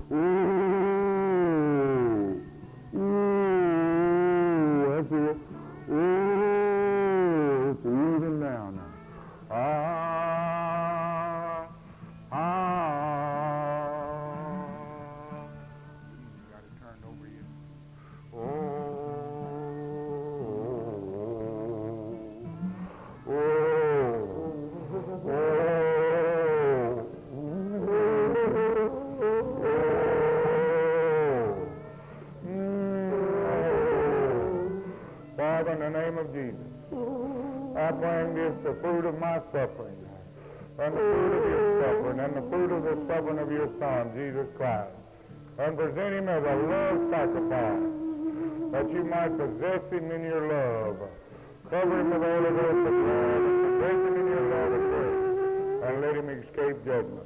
Ooh. Ooh. That's it. Ooh. It's even now. Ah. Ah. You got it turned over you. Oh. Oh. Father, in the name of Jesus, I bring this, the fruit of my suffering, and the fruit of your suffering, and the fruit of the suffering of your Son, Jesus Christ, and present him as a love sacrifice, that you might possess him in your love, cover him with the Holy Ghost of love, and possess him in your love and grace, and let him escape judgment.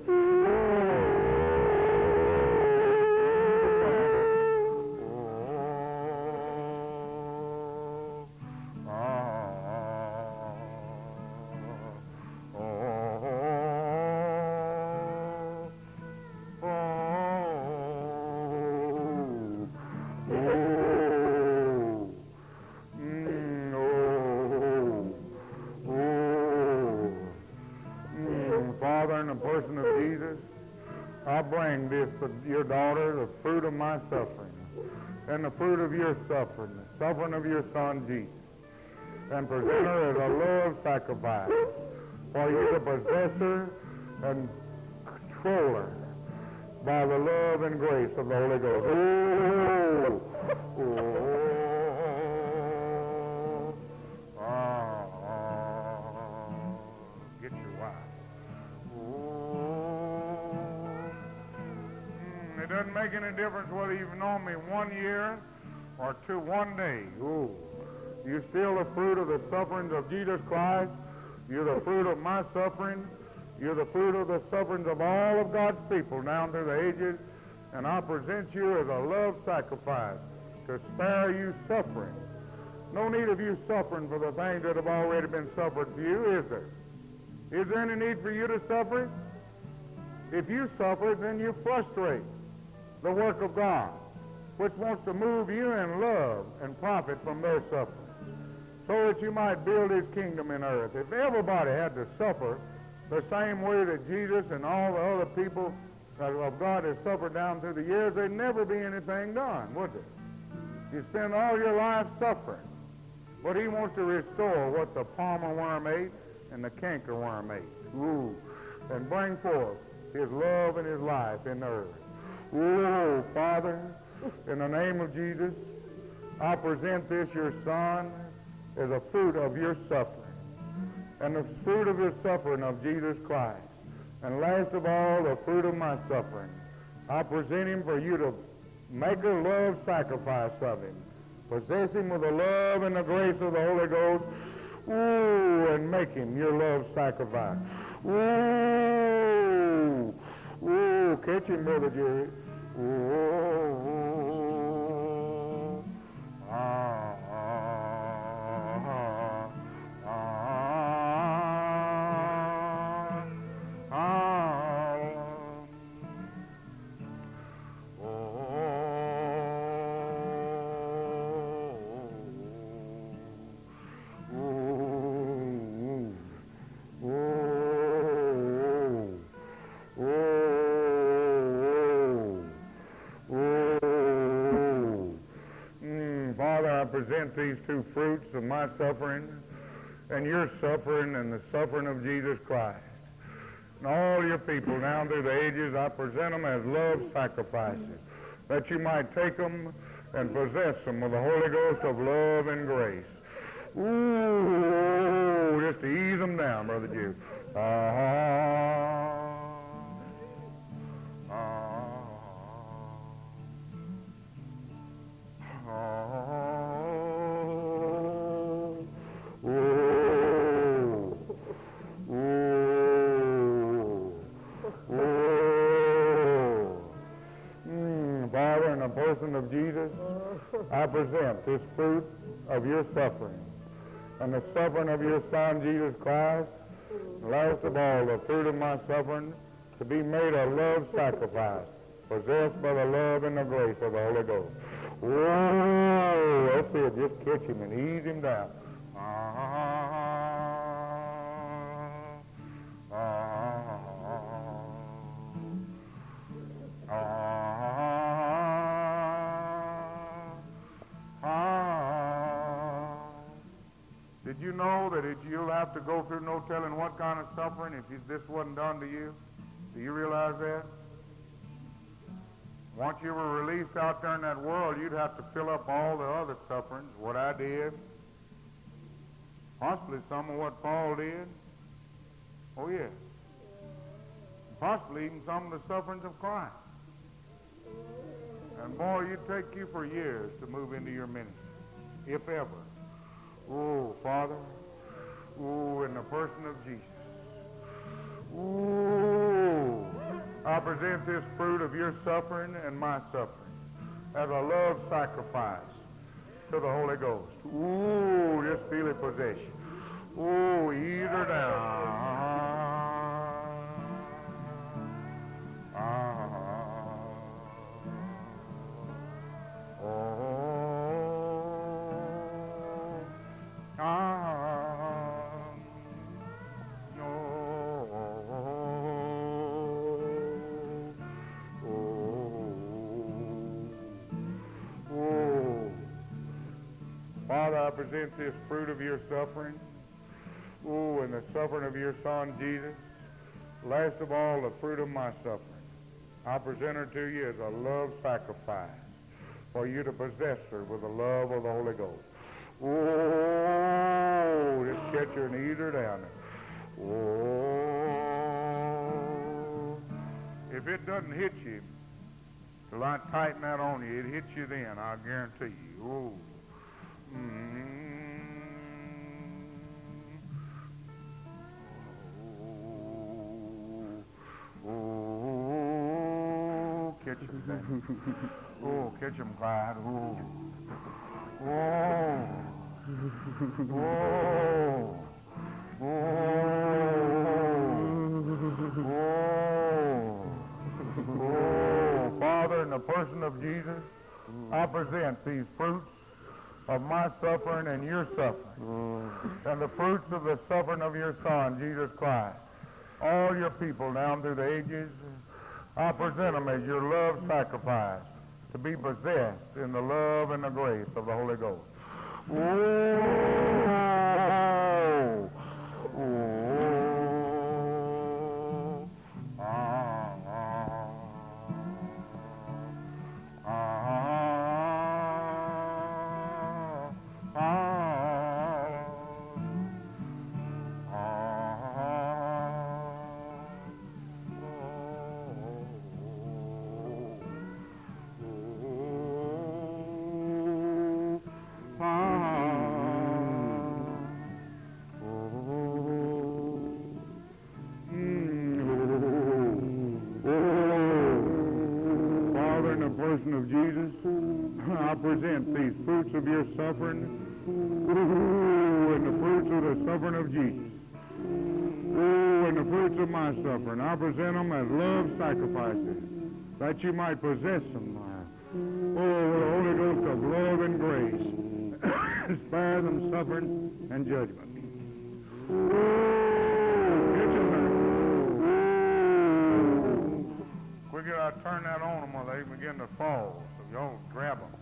Father, in the person of Jesus, I bring this to your daughter, the fruit of my suffering, and the fruit of your suffering, the suffering of your Son, Jesus, and present her as a love sacrifice for you to possess her and control her by the love and grace of the Holy Ghost. Get your wife. It doesn't make any difference whether you've known me 1 year or 1 day. Ooh. You're still the fruit of the sufferings of Jesus Christ. You're the fruit of my suffering. You're the fruit of the sufferings of all of God's people down through the ages. And I present you as a love sacrifice to spare you suffering. No need of you suffering for the things that have already been suffered for you, is there? Is there any need for you to suffer? If you suffer, then you frustrate the work of God, which wants to move you in love and profit from their suffering, so that you might build his kingdom in earth. If everybody had to suffer the same way that Jesus and all the other people of God have suffered down through the years, there'd never be anything done, would there? You spend all your life suffering, but he wants to restore what the palmer worm ate and the canker worm ate. Ooh. And bring forth his love and his life in earth. Oh, Father, in the name of Jesus, I present this, your Son, as a fruit of your suffering, and the fruit of your suffering of Jesus Christ. And last of all, the fruit of my suffering. I present him for you to make a love sacrifice of him. Possess him with the love and the grace of the Holy Ghost. Ooh, and make him your love sacrifice. Ooh. Ooh, catch him, Brother Jerry. Ooh. Ah, ah, ah, ah, ah. I present these two fruits of my suffering and your suffering and the suffering of Jesus Christ. And all your people down through the ages, I present them as love sacrifices, that you might take them and possess them with the Holy Ghost of love and grace. Ooh, just to ease them down, Brother Jew. Father, in the person of Jesus, I present this fruit of your suffering and the suffering of your Son, Jesus Christ, and last of all, the fruit of my suffering, to be made a love sacrifice possessed by the love and the grace of the Holy Ghost. Whoa, that's it. Just catch him and ease him down. Did you know that you'll have to go through no telling what kind of suffering if this wasn't done to you? Do you realize that? Once you were released out there in that world, you'd have to fill up all the other sufferings, what I did, possibly some of what Paul did. Oh, yes. Possibly even some of the sufferings of Christ. And boy, it'd take you for years to move into your ministry, if ever. Oh, Father, oh, in the person of Jesus. Oh, I present this fruit of your suffering and my suffering as a love sacrifice to the Holy Ghost. Oh, just feel it possess you. Oh, ease her down. Father, I present this fruit of your suffering, oh, and the suffering of your Son, Jesus. Last of all, the fruit of my suffering. I present her to you as a love sacrifice for you to possess her with the love of the Holy Ghost. Oh, just catch her and ease her down there. Oh, if it doesn't hit you till I tighten that on you, it hits you then, I guarantee you. Oh. Oh, catch him, Sam. Oh, catch him, Clyde. Oh, oh, oh, oh, Father, in the person of Jesus, I present these fruits of my suffering and your suffering, and the fruits of the suffering of your Son, Jesus Christ. All your people down through the ages, I present them as your love sacrifice to be possessed in the love and the grace of the Holy Ghost. Oh, oh, of Jesus, I present these fruits of your suffering, and the fruits of the suffering of Jesus, and the fruits of my suffering. I present them as love sacrifices, that you might possess them, with the Holy Ghost of love and grace, spare them suffering and judgment. We gotta turn that on them while they begin to fall, so y'all grab them.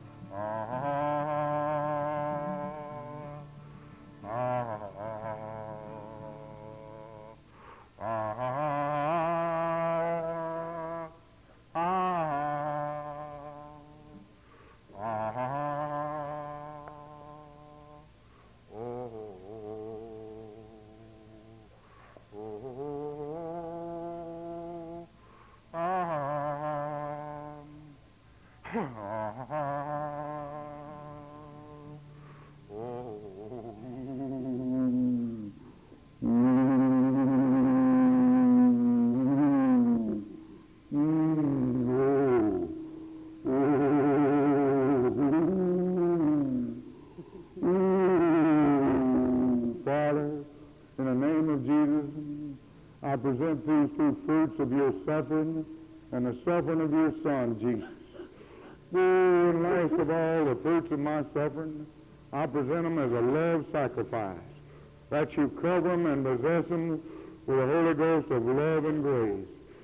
I present these two fruits of your suffering and the suffering of your Son, Jesus. Oh, and last of all, the fruits of my suffering, I present them as a love sacrifice, that you cover them and possess them with the Holy Ghost of love and grace.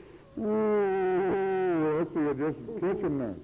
Oh, let's see, just catch them there.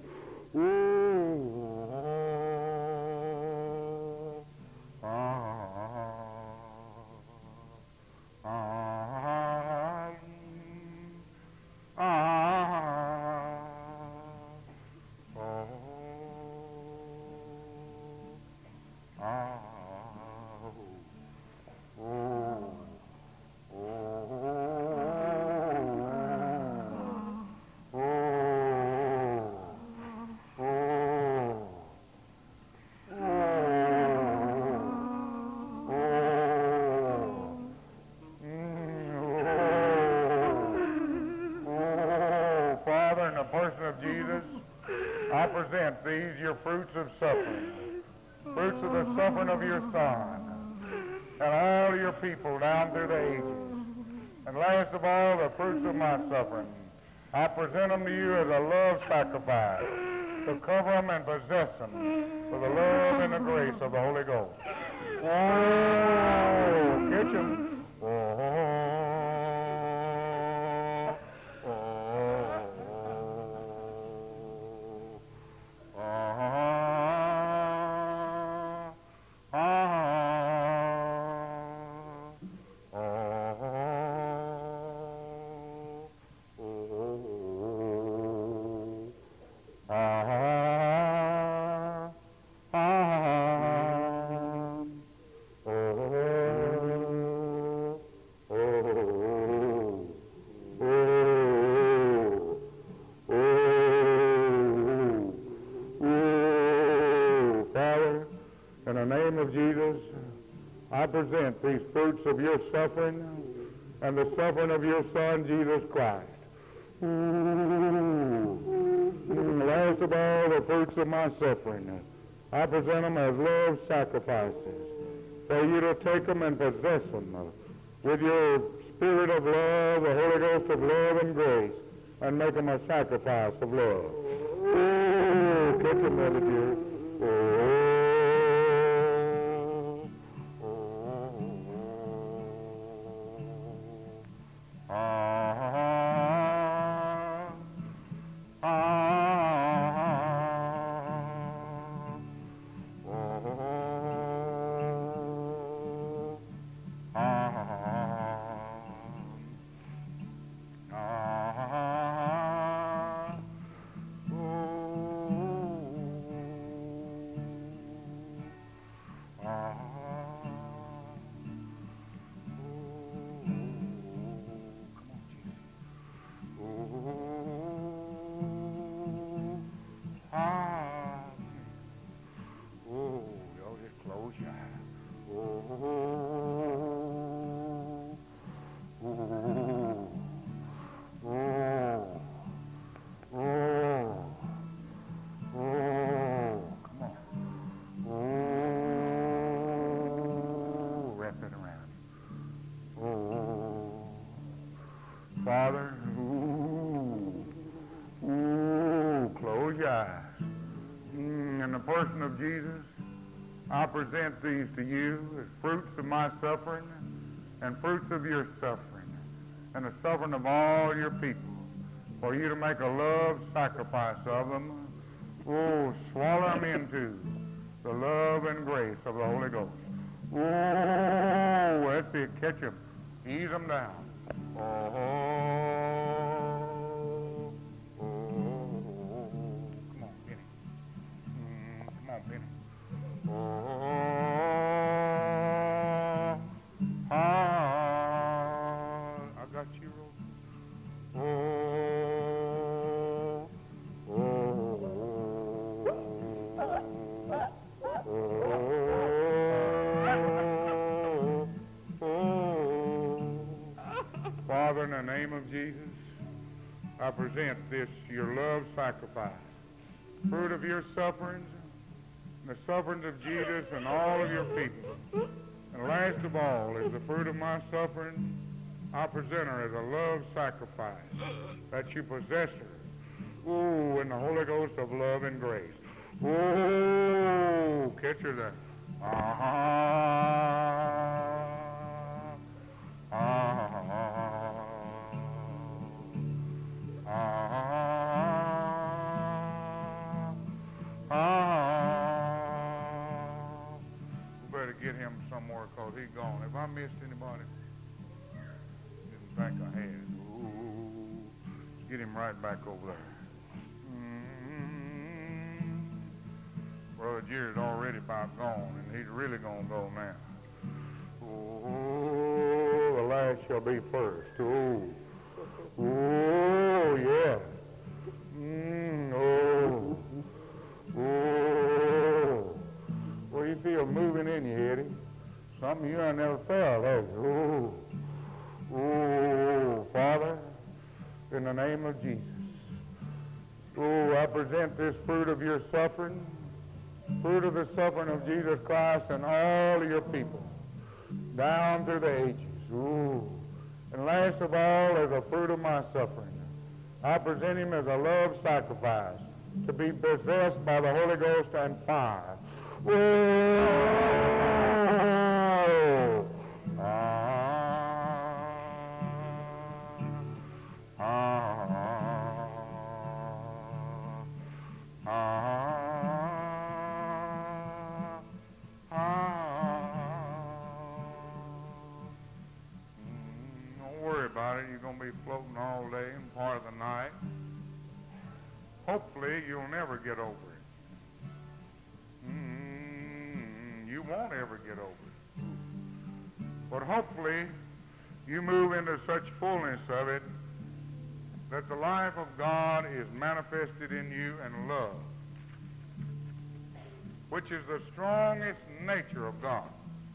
I present these, your fruits of suffering, fruits of the suffering of your Son, and all your people down through the ages. And last of all, the fruits of my suffering. I present them to you as a love sacrifice, to cover them and possess them with the love and the grace of the Holy Ghost. Oh, catch them. In the name of Jesus, I present these fruits of your suffering and the suffering of your Son, Jesus Christ. Last of all, the fruits of my suffering. I present them as love sacrifices for you to take them and possess them with your spirit of love, the Holy Ghost of love and grace, and make them a sacrifice of love. Oh, catch them, Brother dear. Father, close your eyes. In the person of Jesus, I present these to you as fruits of my suffering and fruits of your suffering and the suffering of all your people, for you to make a love sacrifice of them. Oh, swallow them into the love and grace of the Holy Ghost. Oh, let's see, catch them, ease them down. Oh, come on, Penny. Come on, Penny. I got you, Father, in the name of Jesus, I present this, your love sacrifice, fruit of your sufferings, the sufferings of Jesus and all of your people. And last of all is the fruit of my suffering. I present her as a love sacrifice, that you possess her Oh, in the Holy Ghost of love and grace. Oh, catch her there. We better get him somewhere because he's gone. Have I missed anybody? Didn't think I had. Ooh, let's get him right back over there. Brother Jerry's already about gone, and he's really going to go now. Oh, the last shall be first. Oh, oh, yeah. Oh, oh. Well, you feel moving in you, Eddie. Something you ain't never felt, have you? Oh, oh, Father, in the name of Jesus. Oh, I present this fruit of your suffering, fruit of the suffering of Jesus Christ and all of your people, down through the ages. Ooh. And last of all, as a fruit of my suffering, I present him as a love sacrifice to be possessed by the Holy Ghost and fire. Oh! Don't worry about it. You're going to be floating all day and part of the night. Hopefully, you'll never get over it. You won't ever get over it. But hopefully, you move into such fullness of it that the life of God is manifested in you in love, which is the strongest nature of God.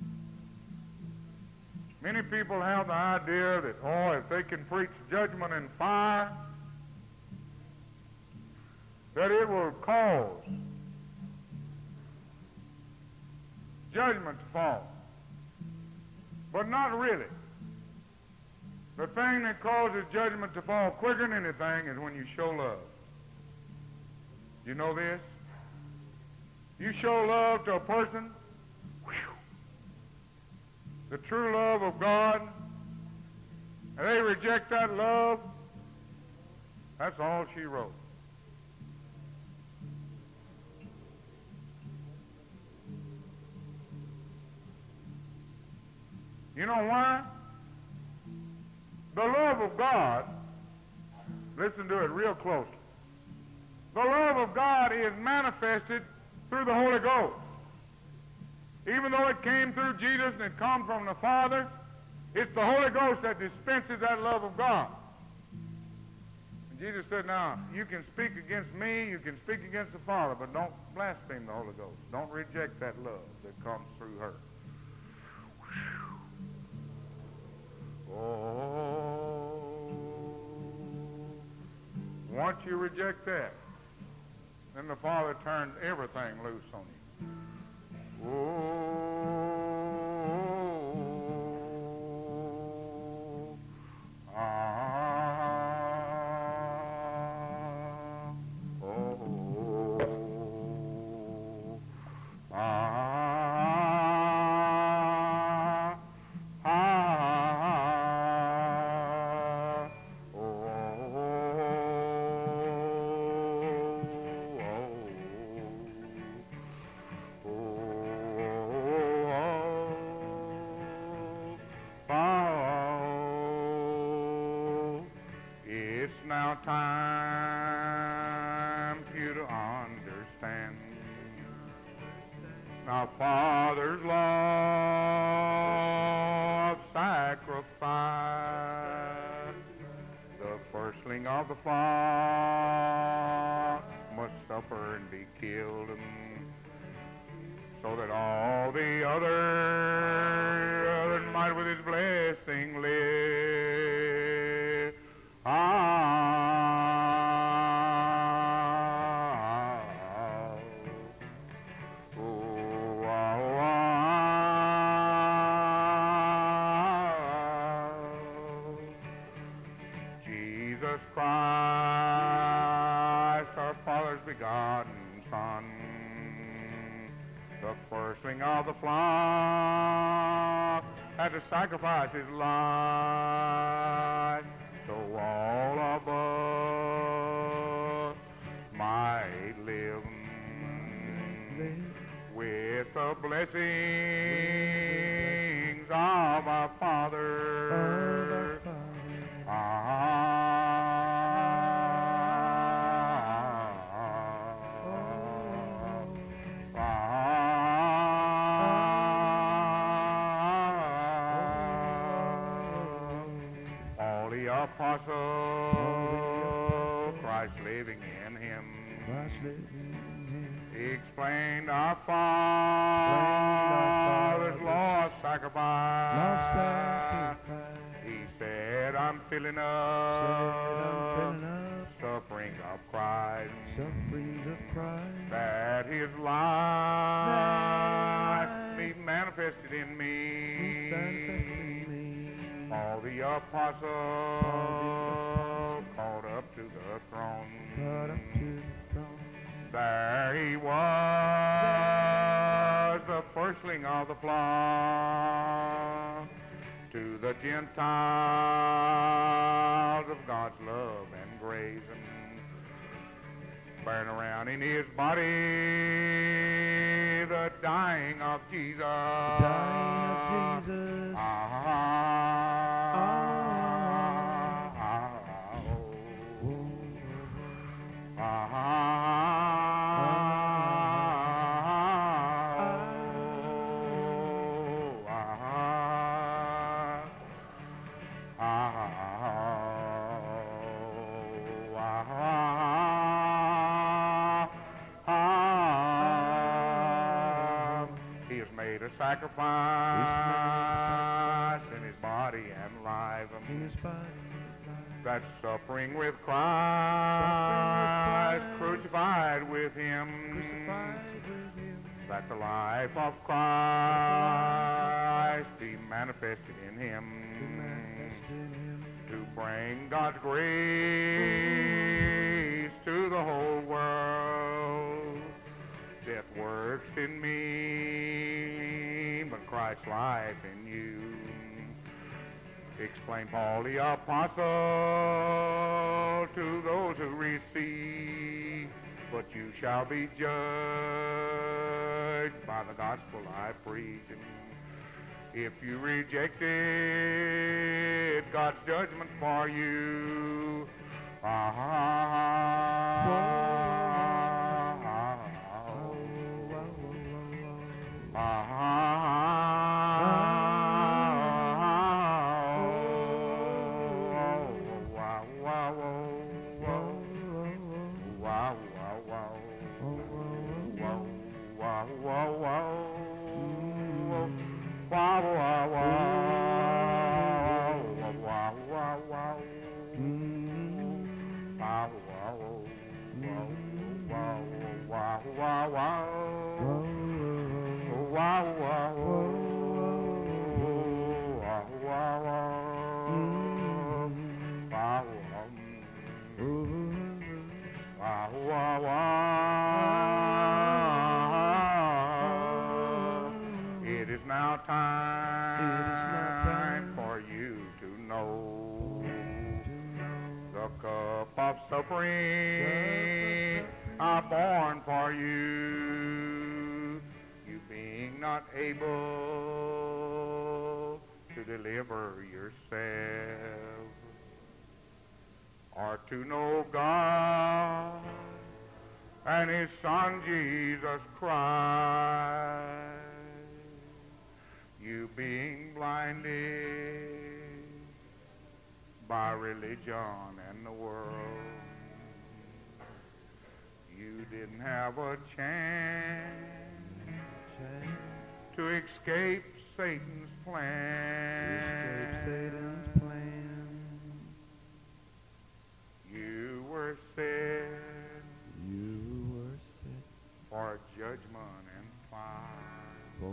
Many people have the idea that, oh, if they can preach judgment and fire, that it will cause judgment to fall. But not really. The thing that causes judgment to fall quicker than anything is when you show love. You know this? You show love to a person, the true love of God, and they reject that love, that's all she wrote. You know why? The love of God, listen to it real closely. The love of God is manifested through the Holy Ghost. Even though it came through Jesus and it comes from the Father, it's the Holy Ghost that dispenses that love of God. And Jesus said, now, you can speak against me, you can speak against the Father, but don't blaspheme the Holy Ghost. Don't reject that love that comes through her. Oh, once you reject that, then the Father turns everything loose on you. Time for you to understand the Father's love sacrifice. The firstling of the flock must suffer and be killed, so that all the other might with his blessing live. Jesus Christ begotten Son, the firstling of the flock, had to sacrifice his life, so all of us might live with the blessings of our Father. All the apostles, Christ living in him, he explained our Father's law of sacrifice. He said, I'm filling up suffering of Christ, that his life be manifested in me. All the apostles called up to the throne. There he was, the firstling of the flock, to the Gentiles of God's love and grace, and bearing around in his body the dying of Jesus. He has made a sacrifice in his body and life. That suffering with Christ, crucified with him, that the life of Christ be manifested in him, to bring God's grace to the whole world. Death works in me, but Christ's life in you. Explained Paul the apostle to those who receive, but you shall be judged by the gospel I preach. If you reject it, God's judgment for you. It is now time for you to know the cup of suffering I borne for you, you being not able to deliver yourself, or to know God and his Son Jesus Christ, you being blinded by religion and the world. You didn't have a chance to escape Satan's plan. You were set for judgment and fire.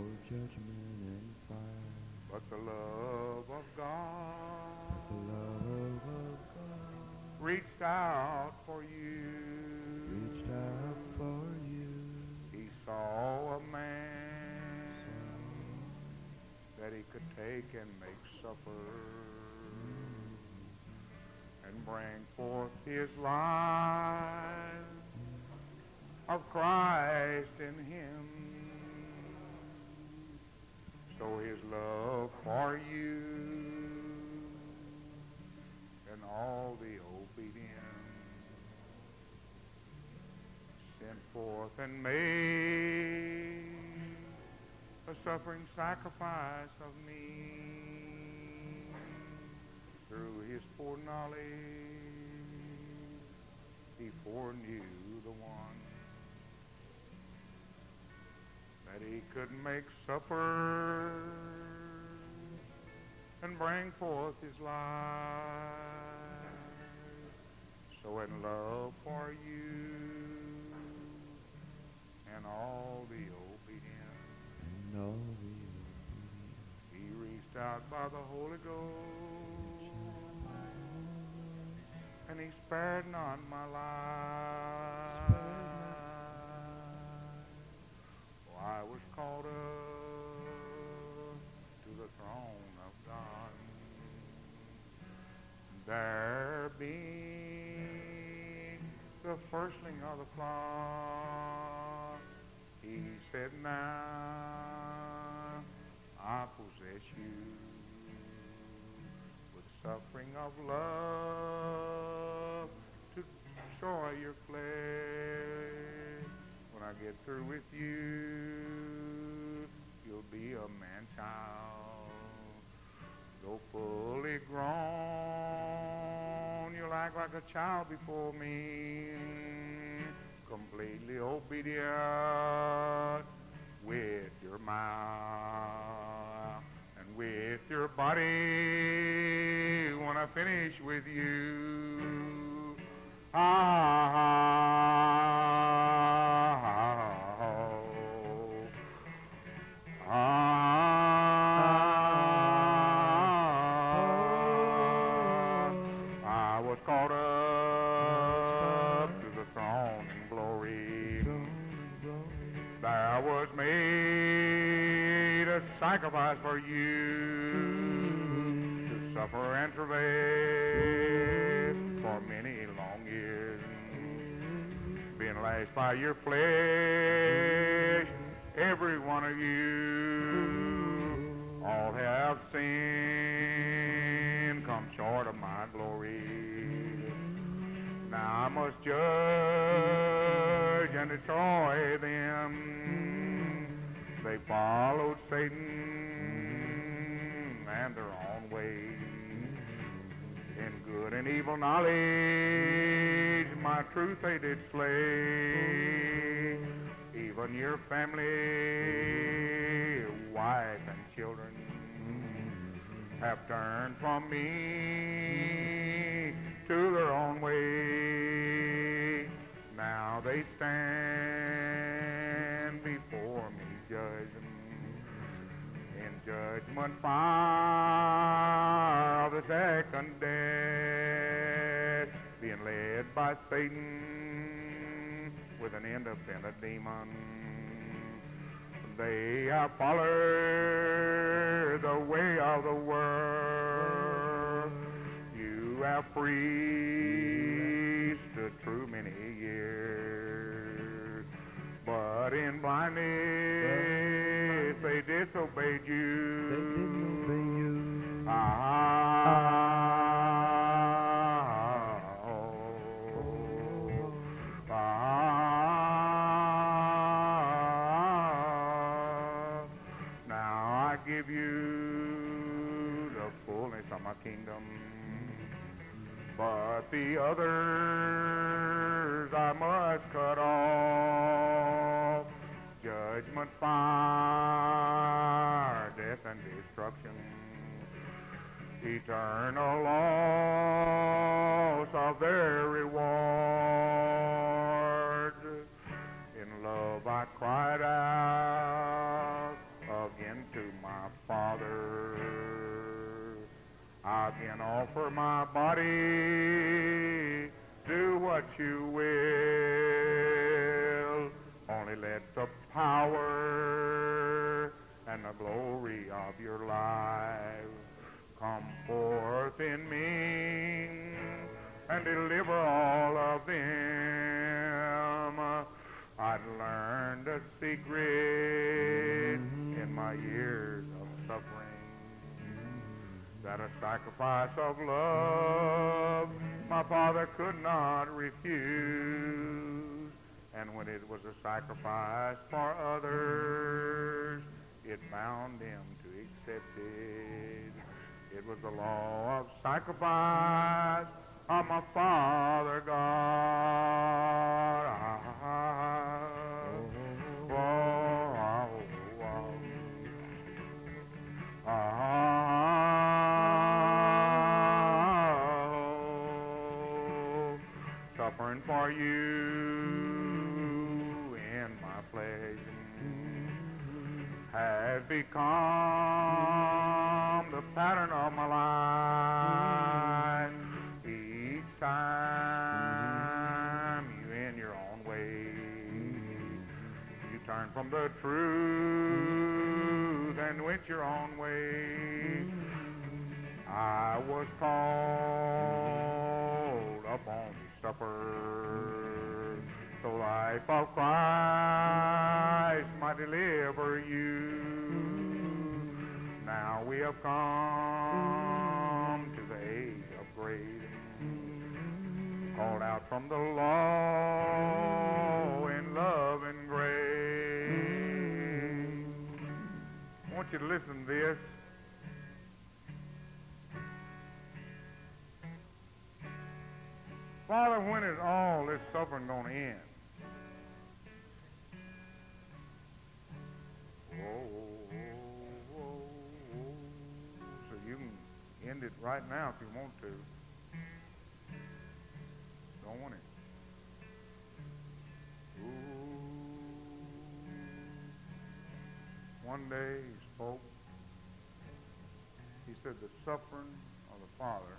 But the love of God reached out for you. take and make supper and bring forth his life of Christ in him. So his love for you and all the obedient sent forth and made a suffering sacrifice of me through his foreknowledge. He foreknew the one that he could make supper and bring forth his life. So in love for you and all the obedient, he reached out by the Holy Ghost and he spared not my life. I was called up to the throne of God. There being the firstling of the flock, he said, now I possess you with suffering of love to destroy your flesh. When I get through with you, you'll be a man-child. Though fully grown, you'll act like a child before me, completely obedient with your mouth and with your body when I finish with you. I was caught up to the throne in glory. There was made a sacrifice for you to suffer and travail for many long years, being lashed by your flesh, every one of you. All have sinned, come short of my glory. Now I must judge and destroy them. They followed Satan and their own way. In good and evil knowledge, my truth they did slay. Even your family, wife and children, have turned from me to their own way. Now they stand before me judging in judgment fire of the second death, being led by Satan with an independent demon. They have followed the way of the world. You have preached the true many years, but in blindness they disobeyed you. Now I give you the fullness of my kingdom, but the others I must cut off. Judgment, fire, death, and destruction, eternal loss of their reward. In love I cried out again to my Father. I can offer my body, do what you will. Only let the power and the glory of your life. Come forth in me and deliver all of them. I'd learned a secret in my years of suffering, that a sacrifice of love my Father could not refuse. And when it was a sacrifice for others, it bound him to accept it. It was the law of sacrifice of my Father God. Suffering for you in my flesh has become the pattern of my life. Each time you in your own way, you turn from the truth and went your own way. I was called upon to suffer, so life of Christ might deliver you. Now we have come to the age of grace, called out from the law in love and grace. I want you to listen to this. Father, when is all this suffering going to end? So you can end it right now if you want to. Don't want it. One day he spoke. He said the suffering of the Father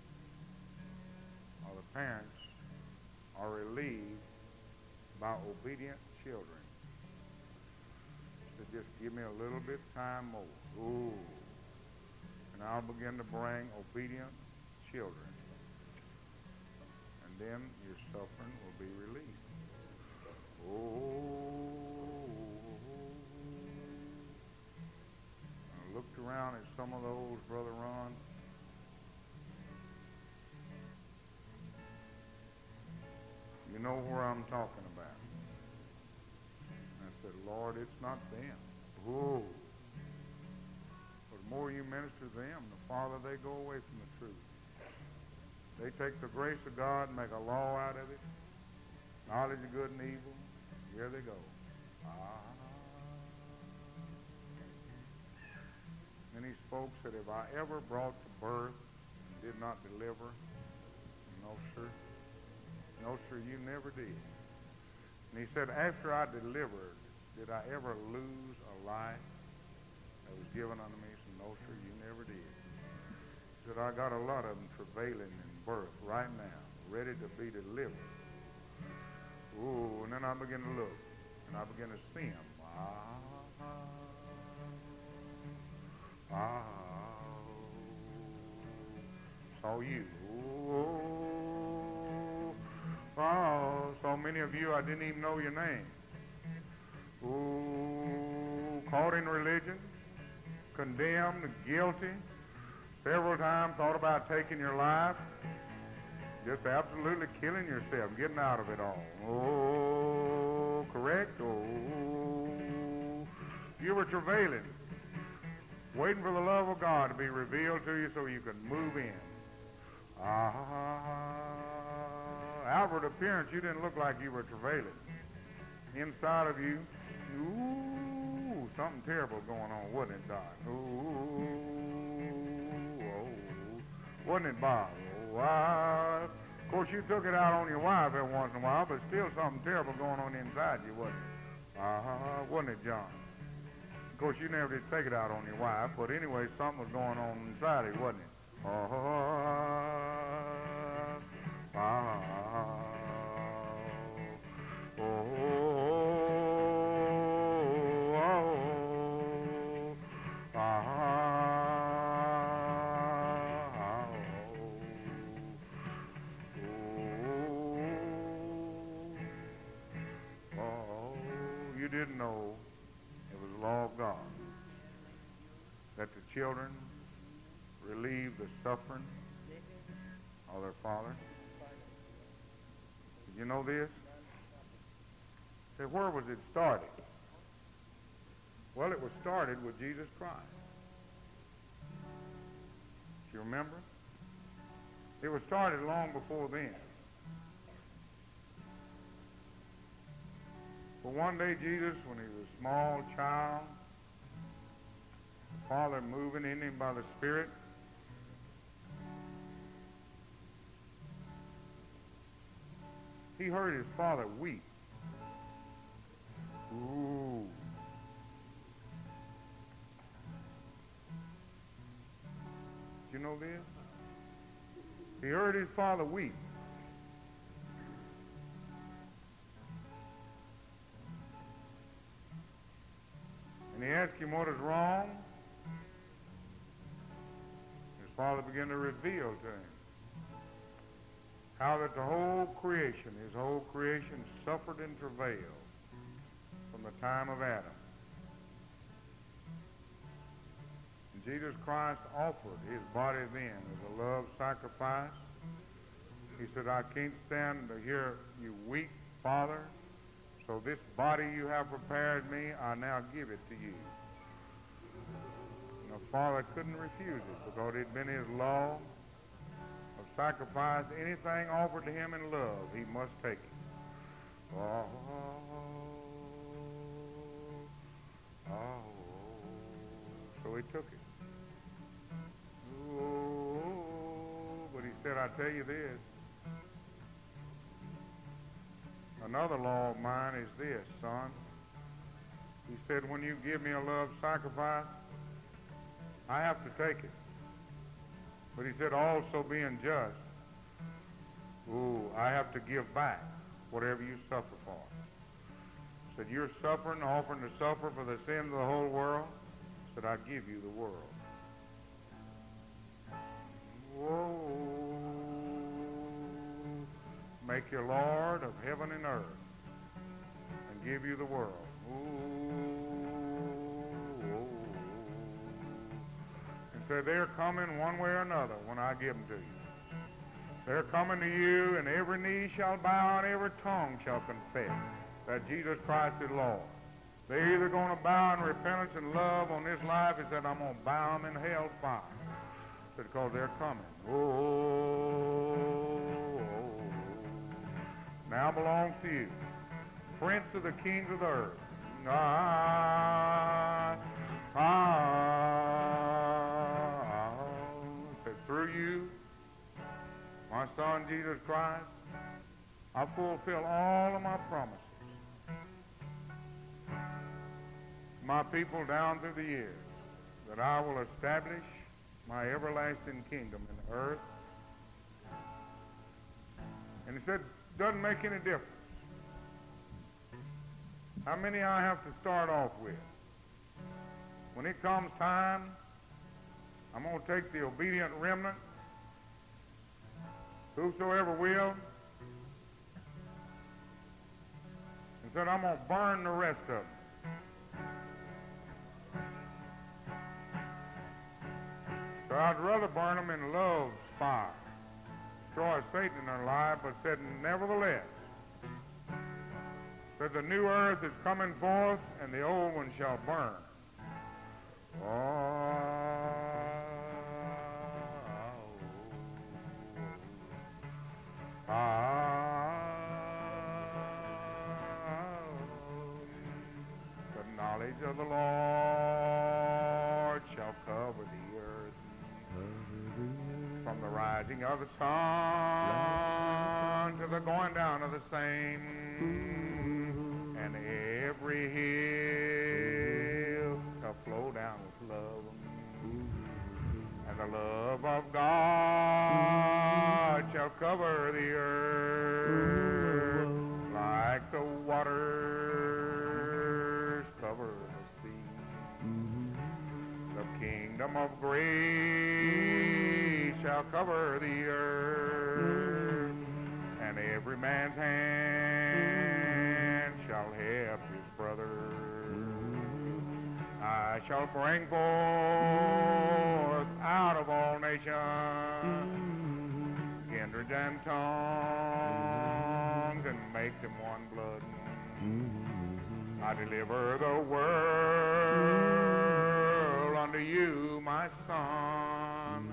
or the parents are relieved by obedient children. So just give me a little bit time more. Ooh. And I'll begin to bring obedient children. And then your suffering will be released. Oh. I looked around at some of those, Brother Ron. You know where I'm talking about. And I said, Lord, it's not them. Oh. But the more you minister to them, the farther they go away from the truth. They take the grace of God and make a law out of it. Knowledge of good and evil. Here they go. Then he spoke, said, if I ever brought to birth and did not deliver, no, sir. No, sir, you never did. And he said, after I delivered, did I ever lose a life that was given unto me? He said, no, sir, you never did. He said, I got a lot of them travailing in birth right now, ready to be delivered. Ooh, and then I begin to look, and I begin to see them. Saw you. Oh, so many of you, I didn't even know your name. Ooh, caught in religion, condemned, guilty, several times thought about taking your life, just absolutely killing yourself, getting out of it all. Oh, correct? Oh, you were travailing, waiting for the love of God to be revealed to you so you could move in. Outward appearance, you didn't look like you were travailing. Inside of you, ooh, something terrible going on, wasn't it, Doc? Ooh, oh, wasn't it, Bob? Oh, of course, you took it out on your wife every once in a while, but still something terrible going on inside you, wasn't it? Wasn't it, John? Of course, you never did take it out on your wife, but anyway, something was going on inside of you, wasn't it? didn't know it was the law of God that the children relieve the suffering of their father? Did you know this? Say, where was it started? Well, it was started with Jesus Christ. Do you remember? It was started long before then. But one day Jesus, when he was a small child, the Father moving in him by the Spirit, he heard his father weep. Ooh. Did you know this? He heard his father weep. And he asked him what is wrong. His father began to reveal to him how that the whole creation, his whole creation, suffered and travailed from the time of Adam. And Jesus Christ offered his body then as a love sacrifice. He said, I can't stand to hear you weep, Father, so this body you have prepared me, I now give it to you. And the Father couldn't refuse it because it had been his law of sacrifice. Anything offered to him in love, he must take it. Oh, so he took it. Oh, but he said, I tell you this, another law of mine is this, son. He said, when you give me a love sacrifice, I have to take it. But he said, also being just, I have to give back whatever you suffer for. He said, you're suffering, offering to suffer for the sins of the whole world. He said, I give you the world. Whoa. Make you Lord of heaven and earth and give you the world. And said, they're coming one way or another when I give them to you. They're coming to you, and every knee shall bow and every tongue shall confess that Jesus Christ is Lord. They're either going to bow in repentance and love on this life. He said, I'm going to bow them in hell fire. He said, because they're coming. Now belongs to you, Prince of the kings of the earth. Said, through you, my son Jesus Christ, I fulfill all of my promises. My people down through the years, that I will establish my everlasting kingdom in the earth. And he said, doesn't make any difference how many I have to start off with. When it comes time, I'm going to take the obedient remnant, whosoever will, and said, I'm going to burn the rest of them. So I'd rather burn them in love's fire, destroy Satan in their life, but said, nevertheless, that the new earth is coming forth and the old one shall burn. The knowledge of the Lord shall cover the earth, from the rising of the sun to the going down of the same, and every hill shall flow down with love, and the love of God shall cover the earth like the waters cover the sea. The kingdom of grace shall cover the earth, and every man's hand shall help his brother. brother. I shall bring forth out of all nations kindreds and tongues, and make them one blood. I deliver the world unto you, my son.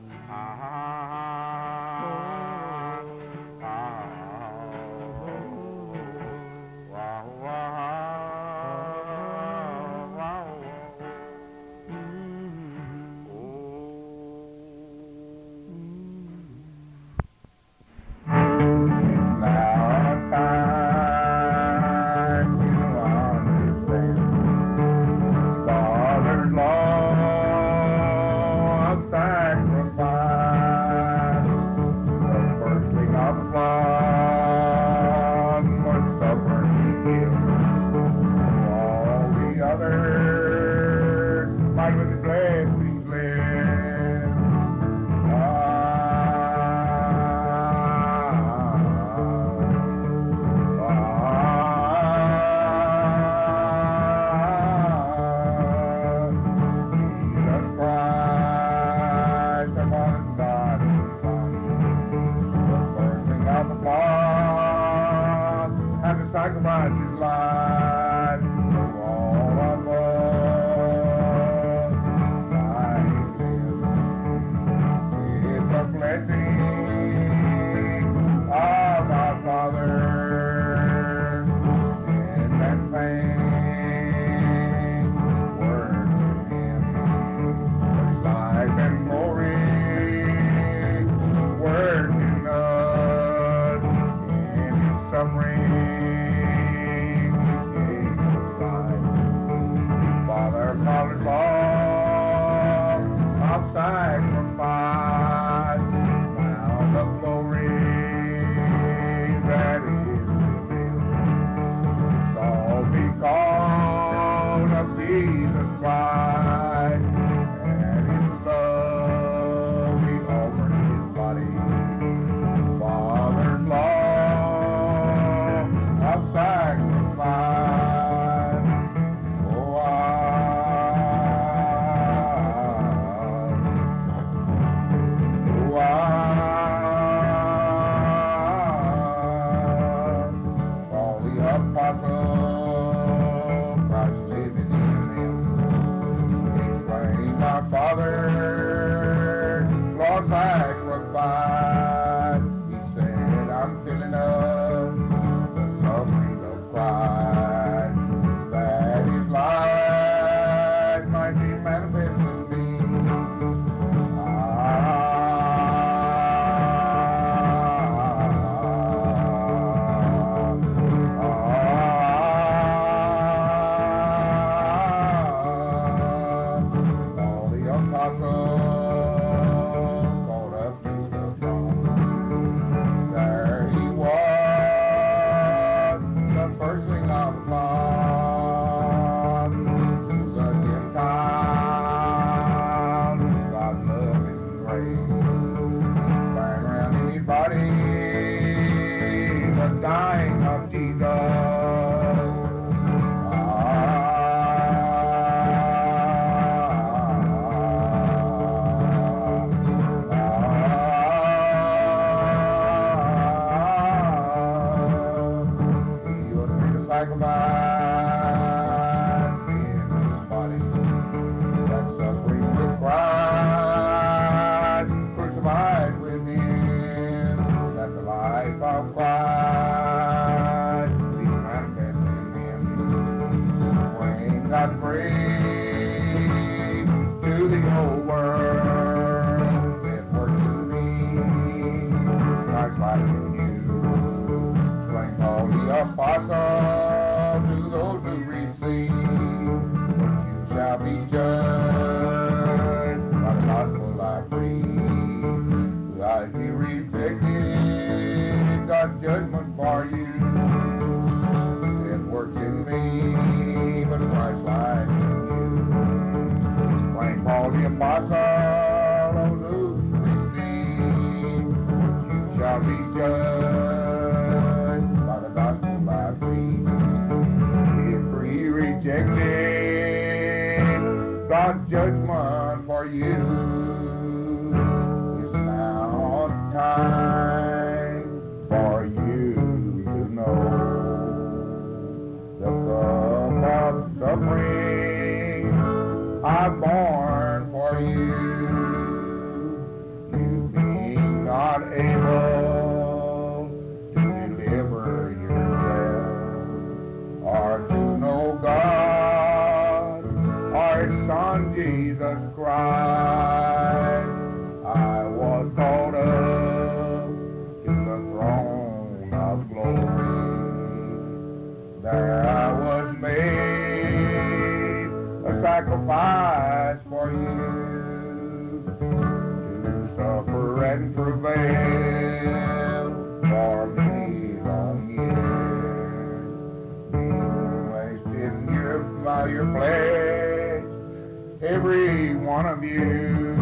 Sacrifice his life for all of us. It's a blessing of our Father, and that pain works in him. His life and glory work in us, in his suffering. Father's law of sacrifice, found the glory that is revealed. It's all because of Jesus Christ and his love. He offered his body. Father's law of sacrifice. Father, Lord, sacrifice. He said, I'm filling up the suffering of Christ, that his life might be manifest in me. Dying of Jesus. He was made a sacrifice in his body, that suffering with Christ, crucified with him, that the life of Christ be manifest in him. When God brings to the whole world, it works in me, Christ like in you. Explain all the apostle to those who receive, but you shall be judged by the gospel I preach. As you rejected God's judgment for you, it works in me, but Christ like in you. Explain Paul the apostle, those who receive, but you shall be judged by the gospel I preach. If we not able to deliver yourself, or to know God, or His Son Jesus Christ. I was called up to the throne of glory. There I was made a sacrifice for you, to suffer and travail for many long years, being wasted by your flesh, every one of you.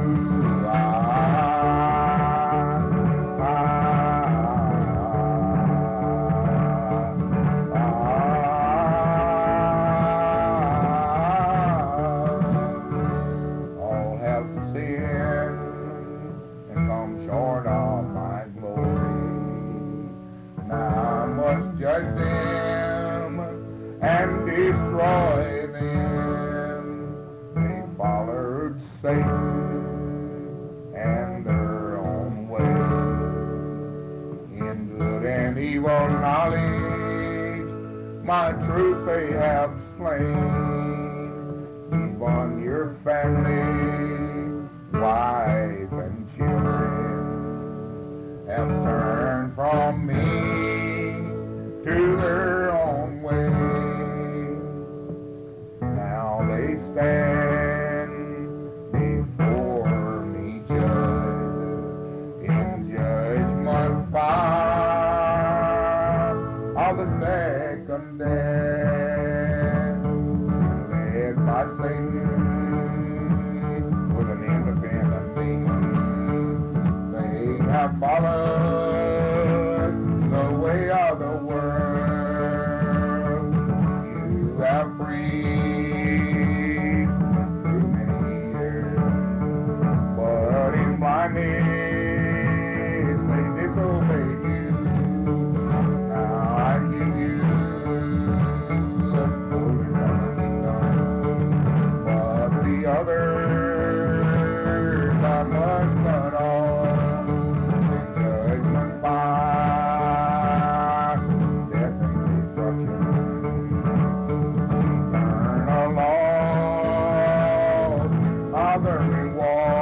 All have sinned and come short of my glory. Now I must judge them and destroy them. They followed Satan and their own way. In good and evil knowledge, my truth they have slain. Even your family, wife and children, have turned from me to their own way. Now they stand before me judged in judgment fire of the second death, led by Satan with an independent being. They have followed the way of the world. You have preached through many years, but in blindness they disobeyed you. Now I give you the fullness of the kingdom, but the others I must cut off in judgment fire, death and destruction, eternal loss of the reward.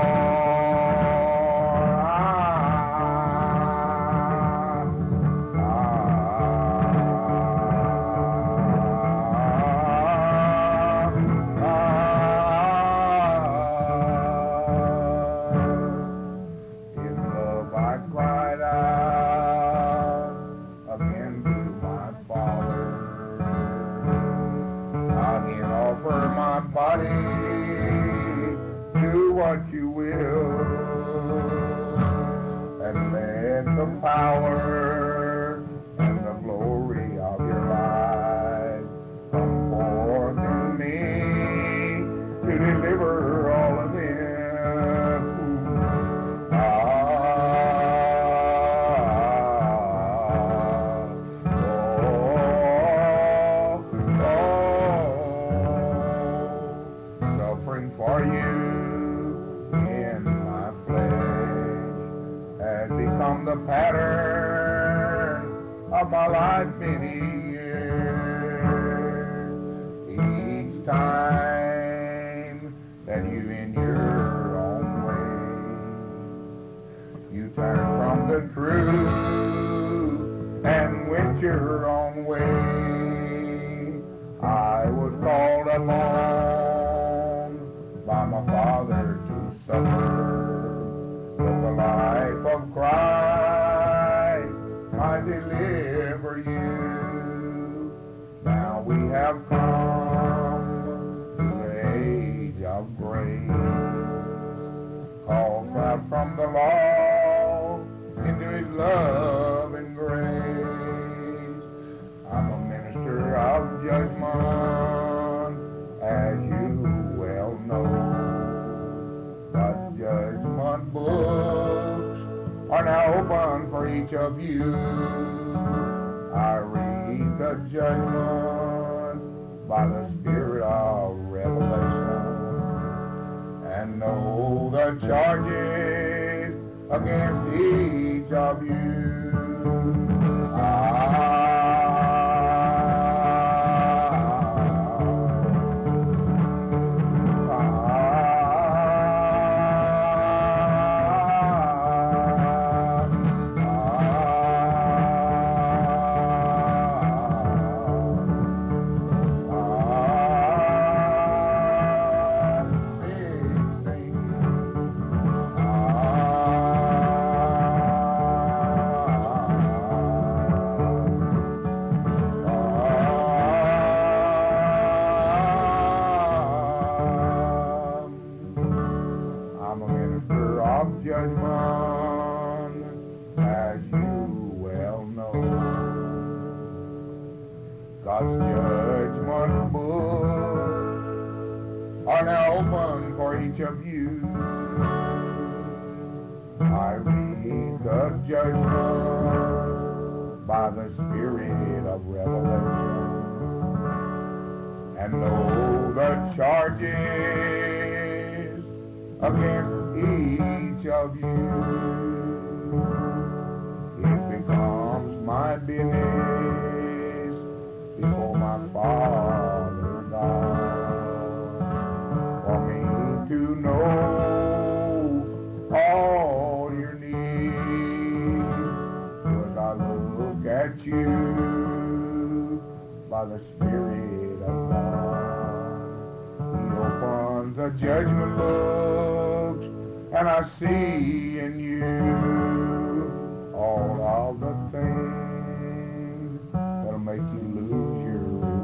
In love I cried out again to my Father. I'll offer my body, do what you will, and let the power and the glory of your life come forth in me to deliver all of them. Suffering for you in my flesh has become the pattern of my life many years. Each time that you in your own way, you turn from the truth and went your own way. I was called along by my Father to suffer, so the life of Christ might deliver you. Now we have come to the age of grace, called back from the law into His love and grace. I'm a minister of judgment, as you well know. The judgment books are now open for each of you. I read the judgments by the Spirit of revelation, and know the charges against each of you. I'm a minister of judgment, as you well know. God's judgment books are now open for each of you. I read the judgments by the Spirit of revelation, and know the charges against each of you. It becomes my business before my Father God for me to know all your needs. So as I look at you by the Spirit of God, He opens a judgment book, and I see in you all of the things that'll make you lose your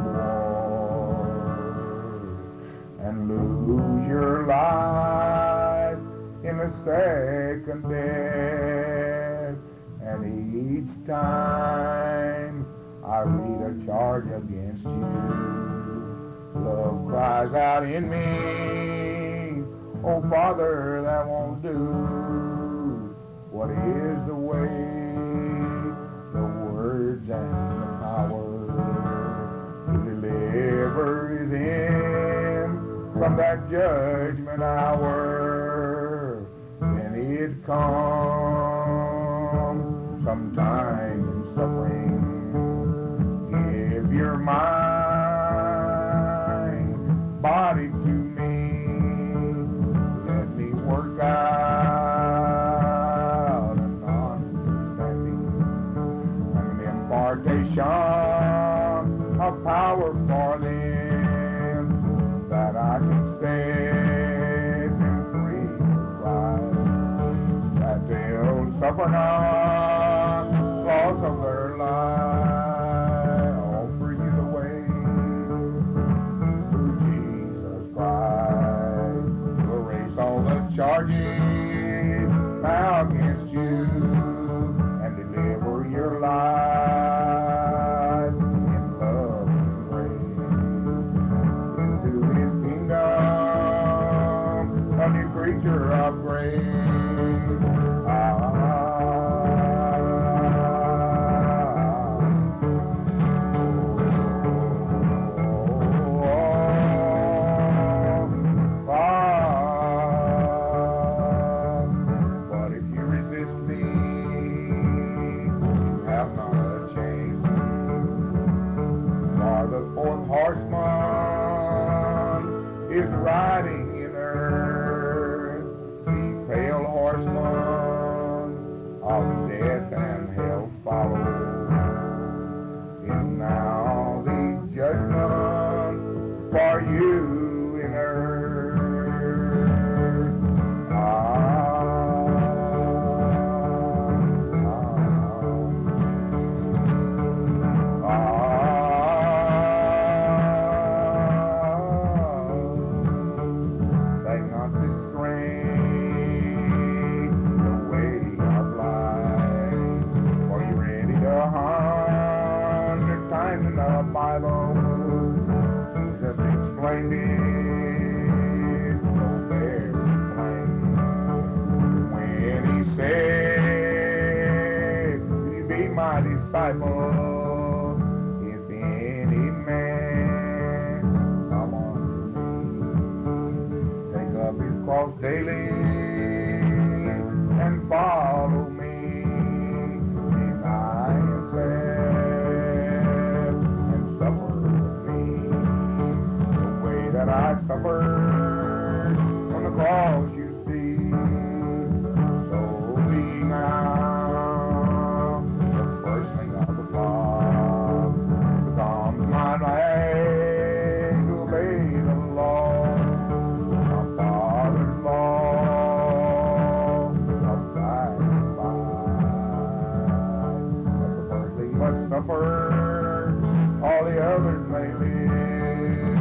reward and lose your life in the second death. And each time I read a charge against you, love cries out in me, oh Father, that won't do. What is the way, the words and the power to deliver is in from that judgment hour. Then it comes sometime in suffering. Give your mind, body to me. Let me work out an understanding and an impartation of power for them, that I can set them free with Christ, that they'll suffer not loss of their life. Offer you the way through Jesus Christ to erase all the charges now against you and deliver your life in love and grace into His kingdom, a new creature of grace. Is riding in earth, the pale horseman of death and hell follow. Is now the judgment for you in earth. In the Bible, Jesus explained it so very plain when He said, "You be my disciple, if any man come unto me, take up his cross daily and follow suffer, all the others may live.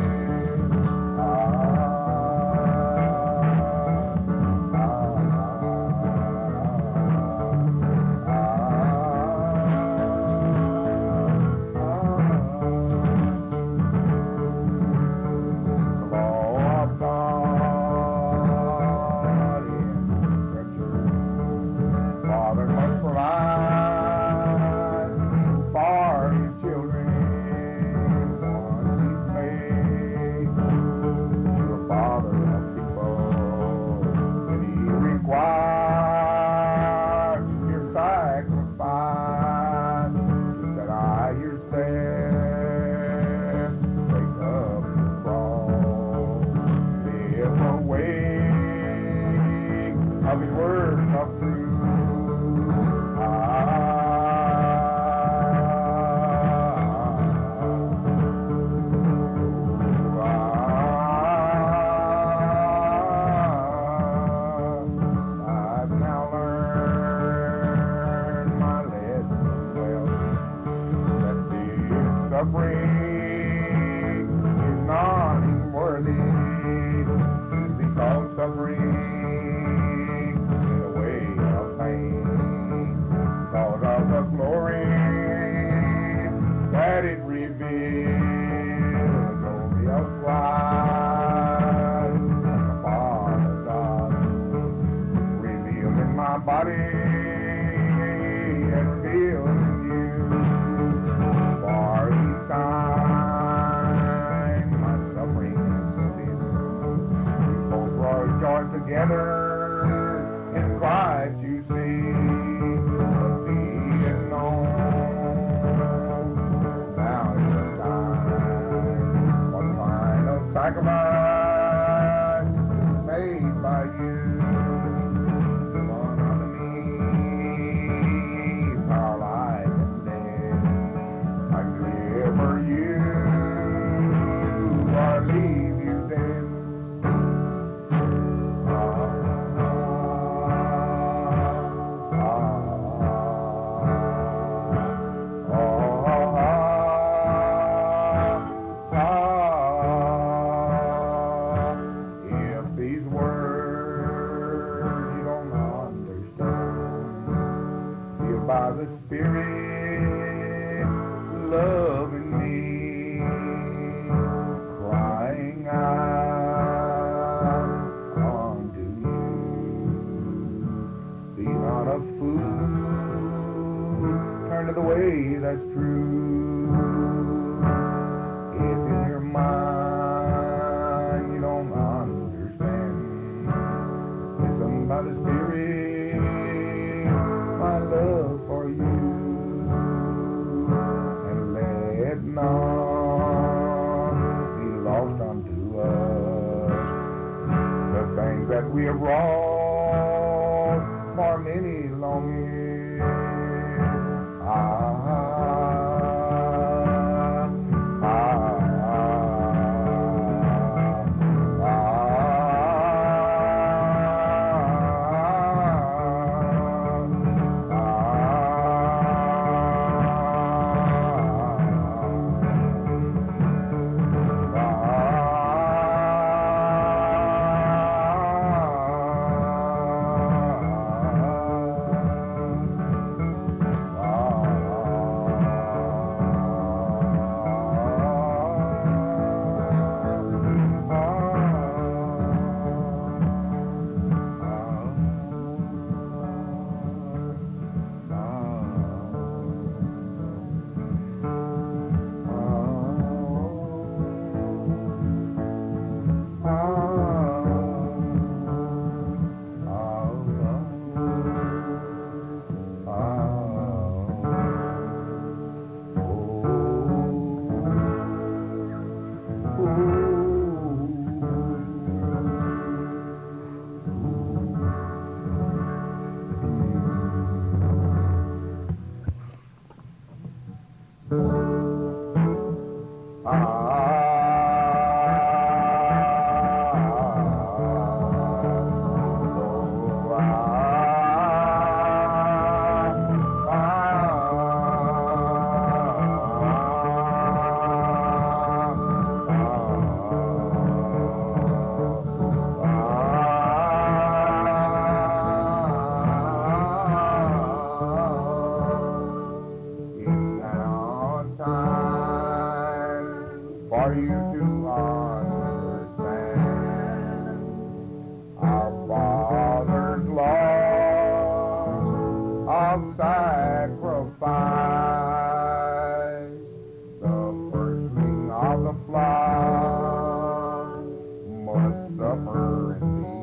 sacrifice, the firstling of the flock must suffer and be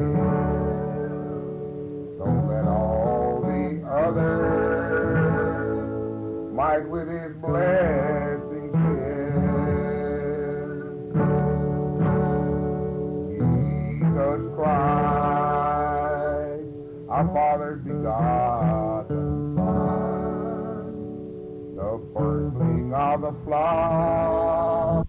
killed, so that all the others might with his blessings fill. Jesus Christ, our Father's begotten Son, the firstling of the flock,